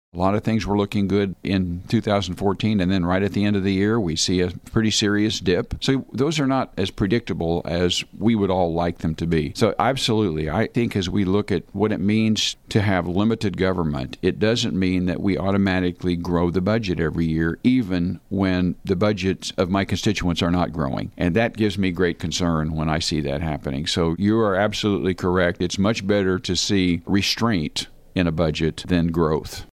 A lot of things were looking good in 2014, and then right at the end of the year, we see a pretty serious dip. So those are not as predictable as we would all like them to be. So absolutely, I think as we look at what it means to have limited government, it doesn't mean that we automatically grow the budget every year, even when the budgets of my constituents are not growing. And that gives me great concern when I see that happening. So you are absolutely correct. It's much better to see restraint in a budget than growth.